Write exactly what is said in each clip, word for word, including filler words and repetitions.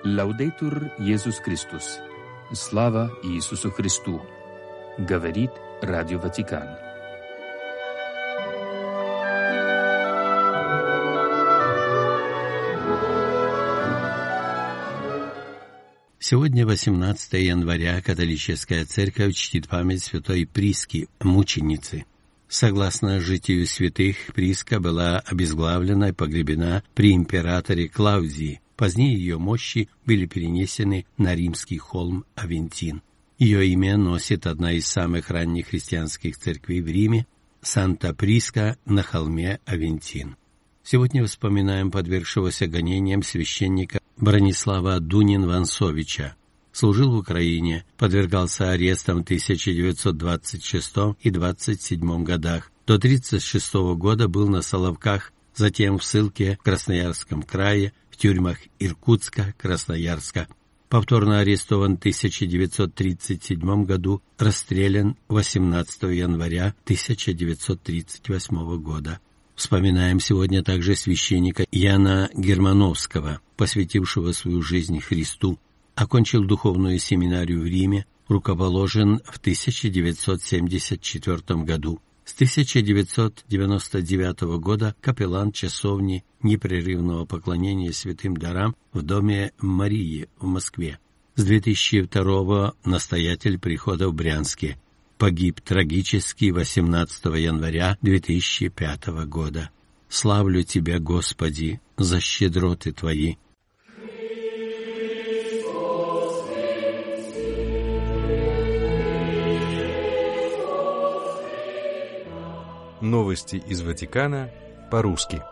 Лаудейтур Иисус Христос. Слава Иисусу Христу. Говорит Радио Ватикан. Сегодня, восемнадцатого января, католическая церковь чтит память святой Приски, мученицы. Согласно житию святых, Приска была обезглавлена и погребена при императоре Клаудии. Позднее ее мощи были перенесены на римский холм Авентин. Ее имя носит одна из самых ранних христианских церквей в Риме – Санта-Приска на холме Авентин. Сегодня вспоминаем подвергшегося гонениям священника Бронислава Дунин-Вансовича. Служил в Украине, подвергался арестам в тысяча девятьсот двадцать шестом и двадцать седьмом годах. До тридцать шестого года был на Соловках, затем в ссылке в Красноярском крае, в тюрьмах Иркутска, Красноярска. Повторно арестован в тысяча девятьсот тридцать седьмом году, расстрелян восемнадцатого января тысяча девятьсот тридцать восьмого года. Вспоминаем сегодня также священника Яна Германовского, посвятившего свою жизнь Христу. Окончил духовную семинарию в Риме, рукоположен в тысяча девятьсот семьдесят четвёртом году. С тысяча девятьсот девяносто девятого года капеллан часовни непрерывного поклонения святым дарам в доме Марии в Москве. С две тысячи второго настоятель прихода в Брянске. Погиб трагически восемнадцатого января две тысячи пятого года. Славлю Тебя, Господи, за щедроты Твои. Новости из Ватикана по-русски.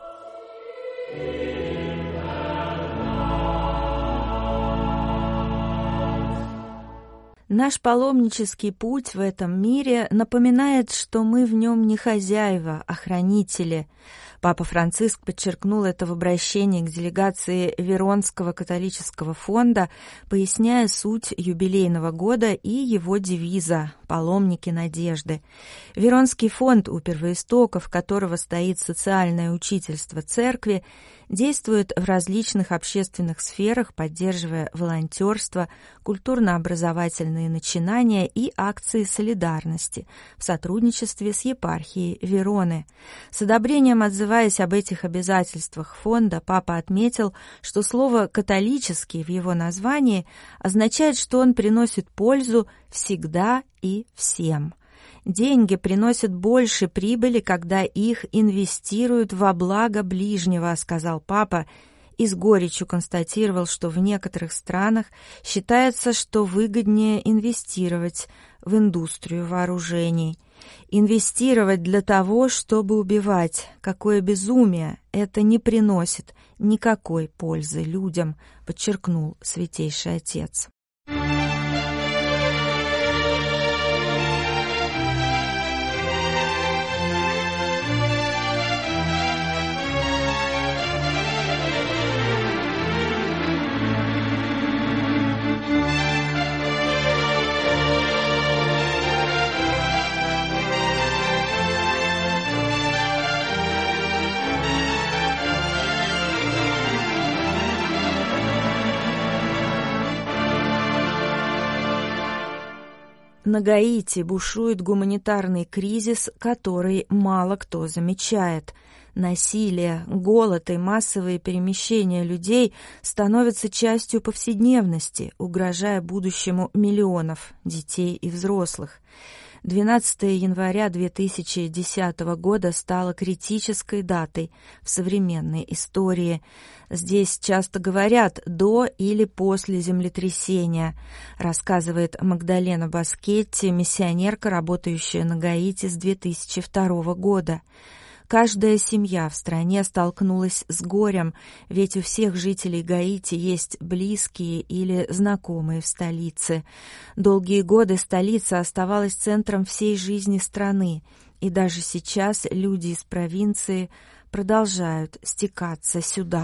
Наш паломнический путь в этом мире напоминает, что мы в нем не хозяева, а хранители. Папа Франциск подчеркнул это в обращении к делегации Веронского католического фонда, поясняя суть юбилейного года и его девиза «Паломники надежды». Веронский фонд, у первоистоков которого стоит социальное учительство церкви, действует в различных общественных сферах, поддерживая волонтерство, культурно-образовательные начинания и акции солидарности в сотрудничестве с епархией Вероны. С одобрением отзываясь об этих обязательствах фонда, папа отметил, что слово «католический» в его названии означает, что он приносит пользу всегда и всем. Деньги приносят больше прибыли, когда их инвестируют во благо ближнего, сказал папа, и с горечью констатировал, что в некоторых странах считается, что выгоднее инвестировать в индустрию вооружений. Инвестировать для того, чтобы убивать. Какое безумие! Это не приносит никакой пользы людям, подчеркнул Святейший Отец. На Гаити бушует гуманитарный кризис, который мало кто замечает. Насилие, голод и массовые перемещения людей становятся частью повседневности, угрожая будущему миллионов детей и взрослых. двенадцатого января две тысячи десятого года стало критической датой в современной истории. Здесь часто говорят «до» или «после землетрясения», рассказывает Магдалена Баскетти, миссионерка, работающая на Гаити с две тысячи второго года. Каждая семья в стране столкнулась с горем, ведь у всех жителей Гаити есть близкие или знакомые в столице. Долгие годы столица оставалась центром всей жизни страны, и даже сейчас люди из провинции продолжают стекаться сюда.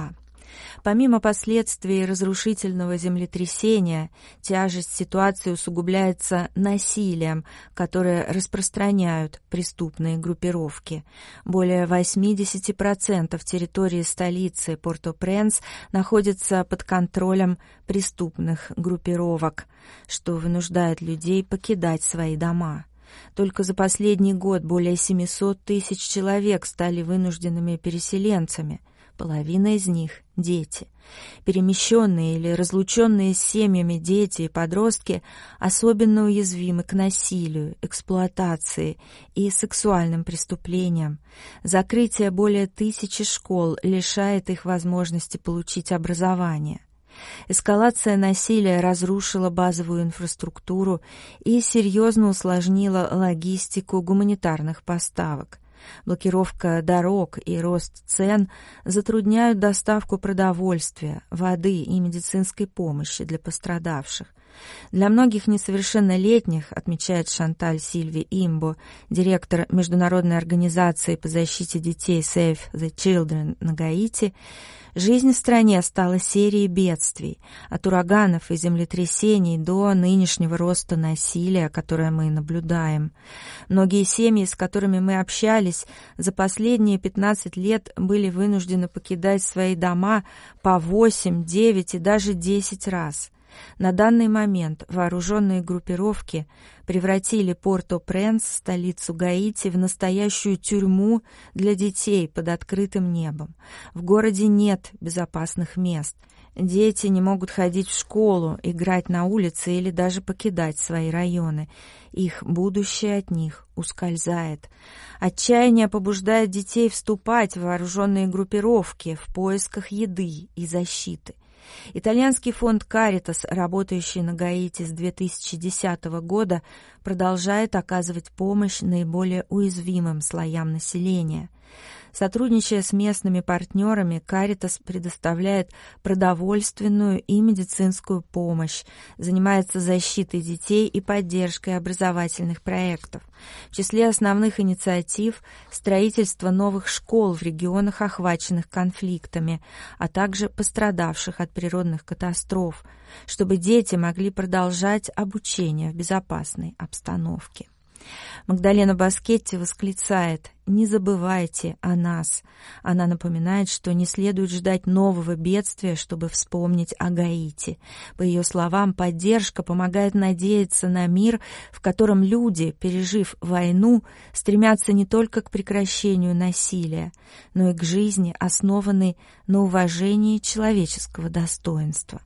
Помимо последствий разрушительного землетрясения, тяжесть ситуации усугубляется насилием, которое распространяют преступные группировки. Более восемьдесят процентов территории столицы Порто-Пренс находится под контролем преступных группировок, что вынуждает людей покидать свои дома. Только за последний год более семьсот тысяч человек стали вынужденными переселенцами. Половина из них – дети. Перемещенные или разлученные с семьями дети и подростки особенно уязвимы к насилию, эксплуатации и сексуальным преступлениям. Закрытие более тысячи школ лишает их возможности получить образование. Эскалация насилия разрушила базовую инфраструктуру и серьезно усложнила логистику гуманитарных поставок. Блокировка дорог и рост цен затрудняют доставку продовольствия, воды и медицинской помощи для пострадавших. Для многих несовершеннолетних, отмечает Шанталь Сильви Имбо, директор Международной организации по защите детей Save the Children на Гаити, жизнь в стране стала серией бедствий, от ураганов и землетрясений до нынешнего роста насилия, которое мы наблюдаем. Многие семьи, с которыми мы общались, за последние пятнадцать лет были вынуждены покидать свои дома по восемь, девять и даже десять раз. На данный момент вооруженные группировки превратили Порто-Пренс, столицу Гаити, в настоящую тюрьму для детей под открытым небом. В городе нет безопасных мест. Дети не могут ходить в школу, играть на улице или даже покидать свои районы. Их будущее от них ускользает. Отчаяние побуждает детей вступать в вооруженные группировки в поисках еды и защиты. Итальянский фонд «Каритас», работающий на Гаити с две тысячи десятого года, продолжает оказывать помощь наиболее уязвимым слоям населения. Сотрудничая с местными партнерами, «Каритас» предоставляет продовольственную и медицинскую помощь, занимается защитой детей и поддержкой образовательных проектов. В числе основных инициатив – строительство новых школ в регионах, охваченных конфликтами, а также пострадавших от природных катастроф, чтобы дети могли продолжать обучение в безопасной обстановке. Магдалена Баскетти восклицает: «Не забывайте о нас». Она напоминает, что не следует ждать нового бедствия, чтобы вспомнить о Гаити. По ее словам, поддержка помогает надеяться на мир, в котором люди, пережив войну, стремятся не только к прекращению насилия, но и к жизни, основанной на уважении человеческого достоинства.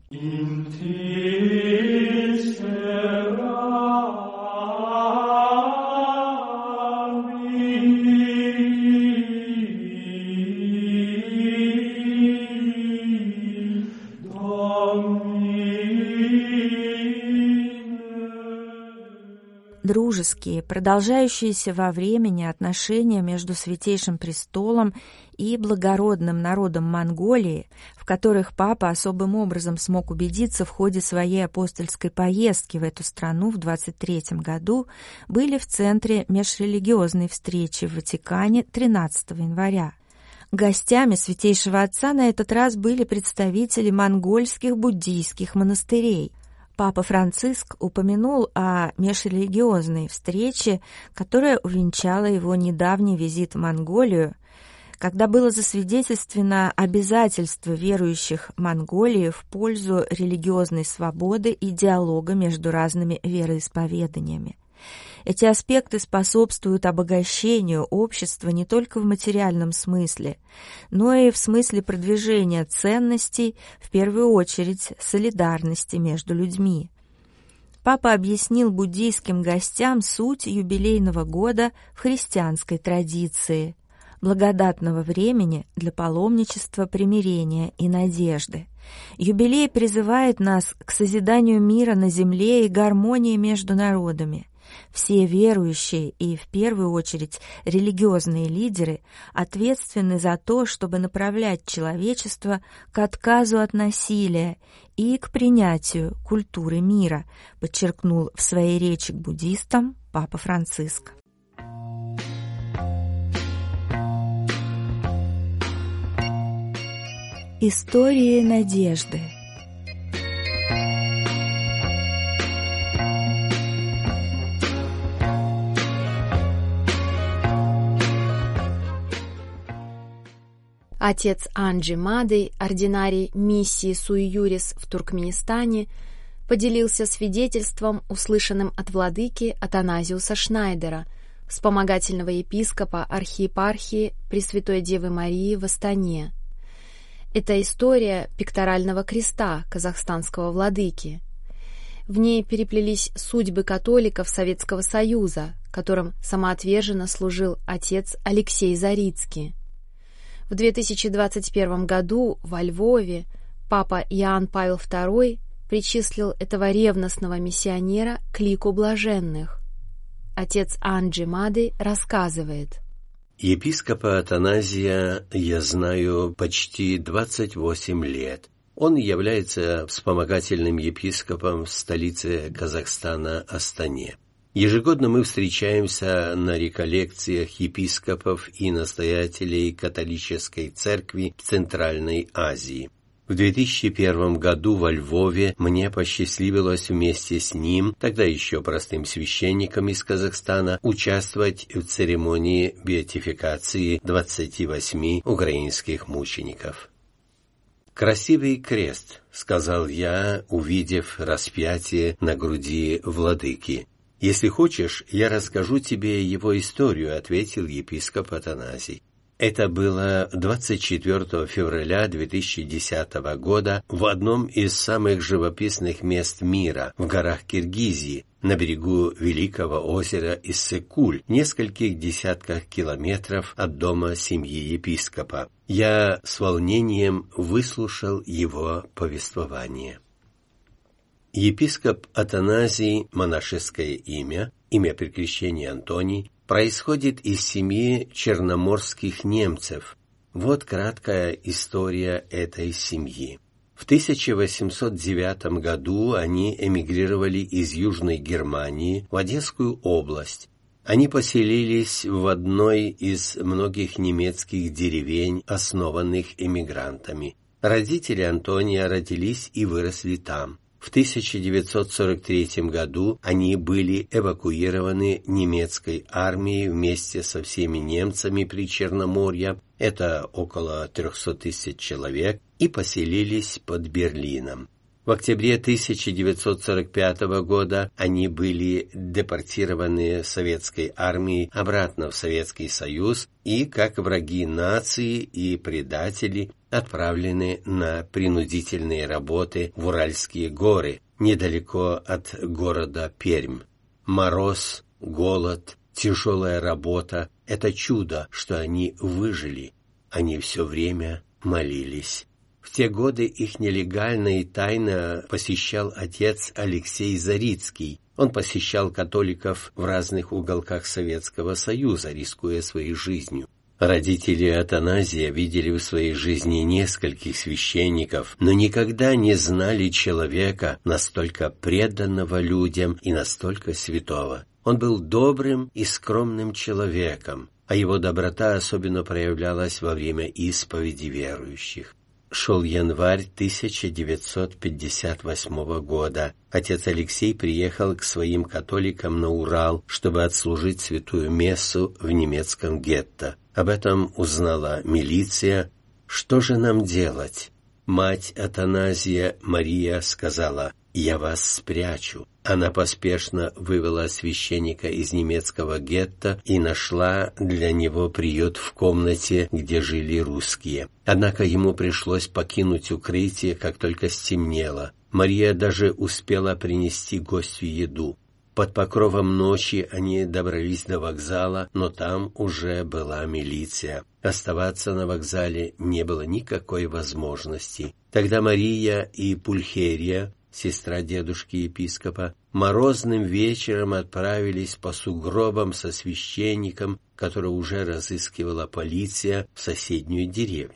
Дружеские, продолжающиеся во времени отношения между Святейшим Престолом и благородным народом Монголии, в которых папа особым образом смог убедиться в ходе своей апостольской поездки в эту страну в двадцать третьем году, были в центре межрелигиозной встречи в Ватикане тринадцатого января. Гостями Святейшего Отца на этот раз были представители монгольских буддийских монастырей. Папа Франциск упомянул о межрелигиозной встрече, которая увенчала его недавний визит в Монголию, когда было засвидетельствовано обязательство верующих Монголии в пользу религиозной свободы и диалога между разными вероисповеданиями. Эти аспекты способствуют обогащению общества не только в материальном смысле, но и в смысле продвижения ценностей, в первую очередь солидарности между людьми. Папа объяснил буддийским гостям суть юбилейного года в христианской традиции, благодатного времени для паломничества, примирения и надежды. Юбилей призывает нас к созиданию мира на земле и гармонии между народами. Все верующие и, в первую очередь, религиозные лидеры ответственны за то, чтобы направлять человечество к отказу от насилия и к принятию культуры мира, подчеркнул в своей речи к буддистам Папа Франциск. Истории надежды. Отец Анджи Мадей, ординарий миссии Суи Юрис в Туркменистане, поделился свидетельством, услышанным от владыки Атаназиуса Шнайдера, вспомогательного епископа архиепархии Пресвятой Девы Марии в Астане. Это история пекторального креста казахстанского владыки. В ней переплелись судьбы католиков Советского Союза, которым самоотверженно служил отец Алексей Зарицкий. В две тысячи двадцать первом году во Львове папа Иоанн Павел второй причислил этого ревностного миссионера к лику блаженных. Отец Анджи Мадей рассказывает. Епископа Атаназия я знаю почти двадцать восемь лет. Он является вспомогательным епископом в столице Казахстана Астане. Ежегодно мы встречаемся на реколлекциях епископов и настоятелей католической церкви в Центральной Азии. В две тысячи первом году во Львове мне посчастливилось вместе с ним, тогда еще простым священником из Казахстана, участвовать в церемонии беатификации двадцати восьми украинских мучеников. «Красивый крест», — сказал я, увидев распятие на груди владыки. «Если хочешь, я расскажу тебе его историю», — ответил епископ Атаназий. Это было двадцать четвёртого февраля две тысячи десятого года в одном из самых живописных мест мира, в горах Киргизии, на берегу великого озера Иссык-Куль, в нескольких десятках километров от дома семьи епископа. Я с волнением выслушал его повествование. Епископ Атаназий, монашеское имя, имя при крещении Антоний, происходит из семьи черноморских немцев. Вот краткая история этой семьи. В тысяча восемьсот девятом году они эмигрировали из Южной Германии в Одесскую область. Они поселились в одной из многих немецких деревень, основанных эмигрантами. Родители Антония родились и выросли там. В тысяча девятьсот сорок третьем году они были эвакуированы немецкой армией вместе со всеми немцами Причерноморья, это около трехсот тысяч человек, и поселились под Берлином. В октябре тысяча девятьсот сорок пятого года они были депортированы советской армией обратно в Советский Союз и, как враги нации и предатели, отправлены на принудительные работы в Уральские горы, недалеко от города Пермь. Мороз, голод, тяжелая работа — это чудо, что они выжили. Они все время молились. В те годы их нелегально и тайно посещал отец Алексей Зарицкий. Он посещал католиков в разных уголках Советского Союза, рискуя своей жизнью. Родители Атаназия видели в своей жизни нескольких священников, но никогда не знали человека, настолько преданного людям и настолько святого. Он был добрым и скромным человеком, а его доброта особенно проявлялась во время исповеди верующих. Шел январь тысяча девятьсот пятьдесят восьмого года. Отец Алексей приехал к своим католикам на Урал, чтобы отслужить святую мессу в немецком гетто. Об этом узнала милиция. Что же нам делать? Мать Атаназия, Мария, сказала: «Я вас спрячу». Она поспешно вывела священника из немецкого гетто и нашла для него приют в комнате, где жили русские. Однако ему пришлось покинуть укрытие, как только стемнело. Мария даже успела принести гостю еду. Под покровом ночи они добрались до вокзала, но там уже была милиция. Оставаться на вокзале не было никакой возможности. Тогда Мария и Пульхерия, сестра дедушки-епископа, морозным вечером отправились по сугробам со священником, которого уже разыскивала полиция, в соседнюю деревню.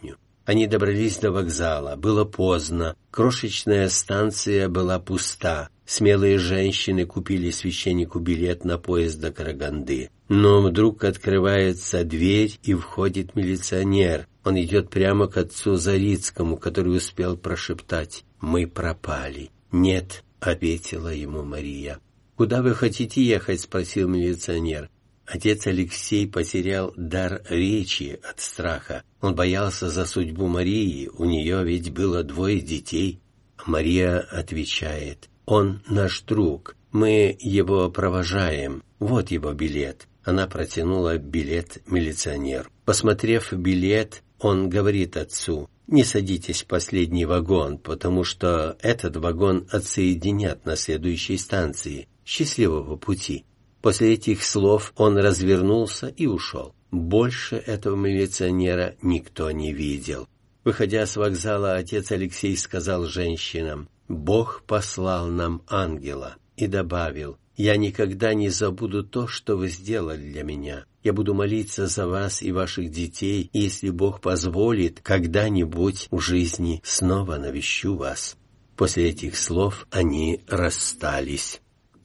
Они добрались до вокзала. Было поздно. Крошечная станция была пуста. Смелые женщины купили священнику билет на поезд до Караганды. Но вдруг открывается дверь, и входит милиционер. Он идет прямо к отцу Зарицкому, который успел прошептать: «Мы пропали». «Нет», — ответила ему Мария. «Куда вы хотите ехать?» — спросил милиционер. Отец Алексей потерял дар речи от страха. Он боялся за судьбу Марии, у нее ведь было двое детей. Мария отвечает: «Он наш друг, мы его провожаем, вот его билет». Она протянула билет милиционеру. Посмотрев билет, он говорит отцу: «Не садитесь в последний вагон, потому что этот вагон отсоединят на следующей станции. Счастливого пути». После этих слов он развернулся и ушел. Больше этого милиционера никто не видел. Выходя с вокзала, отец Алексей сказал женщинам: «Бог послал нам ангела», и добавил: «Я никогда не забуду то, что вы сделали для меня. Я буду молиться за вас и ваших детей, и если Бог позволит, когда-нибудь в жизни снова навещу вас». После этих слов они расстались.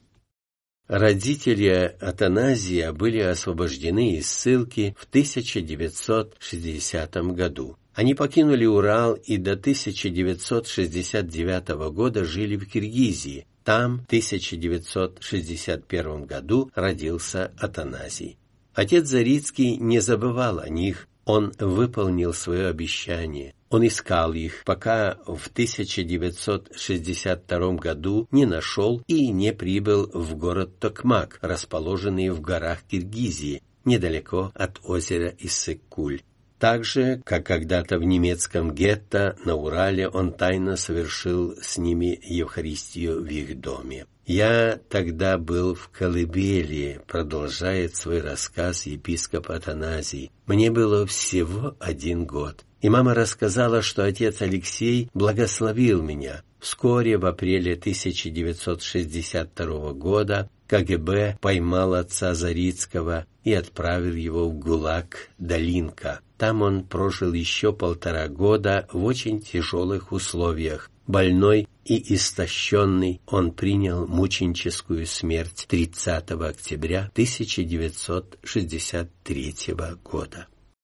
Родители Атаназия были освобождены из ссылки в тысяча девятьсот шестидесятом году. Они покинули Урал и до тысяча девятьсот шестьдесят девятого года жили в Киргизии. Там в тысяча девятьсот шестьдесят первом году родился Атаназий. Отец Зарицкий не забывал о них, он выполнил свое обещание. Он искал их, пока в тысяча девятьсот шестьдесят втором году не нашел и не прибыл в город Токмак, расположенный в горах Киргизии, недалеко от озера Иссык-Куль. Так же, как когда-то в немецком гетто на Урале, он тайно совершил с ними Евхаристию в их доме. «Я тогда был в колыбели», — продолжает свой рассказ епископ Атаназий. «Мне было всего один год. И мама рассказала, что отец Алексей благословил меня. Вскоре, в апреле тысяча девятьсот шестьдесят второго года, КГБ поймал отца Зарицкого и отправил его в ГУЛАГ Долинка. Там он прожил еще полтора года в очень тяжелых условиях. Больной и истощенный, он принял мученическую смерть тридцатого октября тысяча девятьсот шестьдесят третьего года.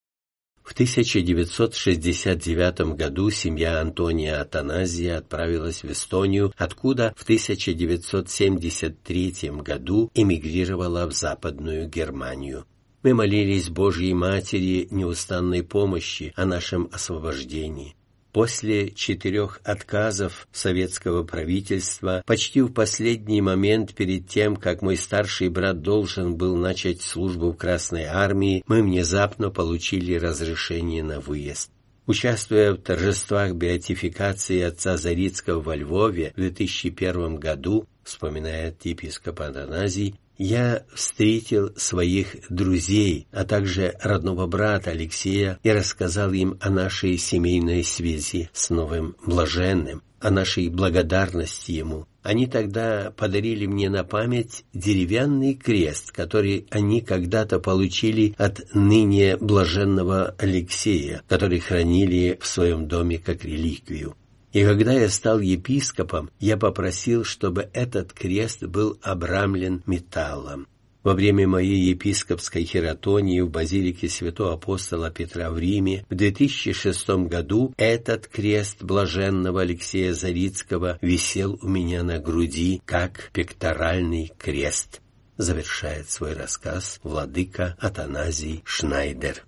В тысяча девятьсот шестьдесят девятом году семья Антония Атаназия отправилась в Эстонию, откуда в тысяча девятьсот семьдесят третьем году эмигрировала в Западную Германию. Мы молились Божьей Матери неустанной помощи о нашем освобождении. После четырех отказов советского правительства, почти в последний момент перед тем, как мой старший брат должен был начать службу в Красной армии, мы внезапно получили разрешение на выезд. Участвуя в торжествах беатификации отца Зарицкого во Львове в две тысячи первом году, вспоминает епископ Атаназий, я встретил своих друзей, а также родного брата Алексея и рассказал им о нашей семейной связи с новым блаженным, о нашей благодарности ему. Они тогда подарили мне на память деревянный крест, который они когда-то получили от ныне блаженного Алексея, который хранили в своем доме как реликвию. И когда я стал епископом, я попросил, чтобы этот крест был обрамлен металлом. Во время моей епископской хератонии в базилике святого апостола Петра в Риме в две тысячи шестом году этот крест блаженного Алексея Зарицкого висел у меня на груди, как пекторальный крест. Завершает свой рассказ владыка Атаназий Шнайдер.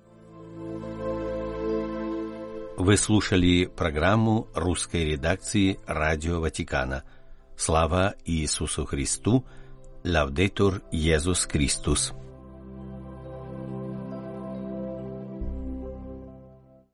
Вы слушали программу русской редакции Радио Ватикана. Слава Иисусу Христу! Лаудетур Иисус Христос!